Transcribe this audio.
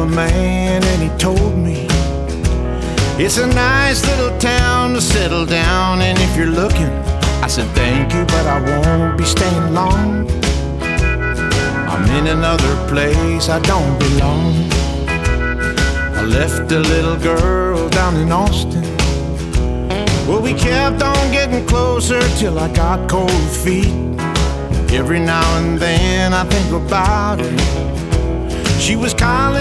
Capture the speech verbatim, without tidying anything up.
man and he told me it's a nice little town to settle down. And if you're looking, I said thank you, but I won't be staying long. I'm in another place, I don't belong. I left a little girl down in Austin. Well, we kept on getting closer till I got cold feet. Every now and then I think about her. She was calling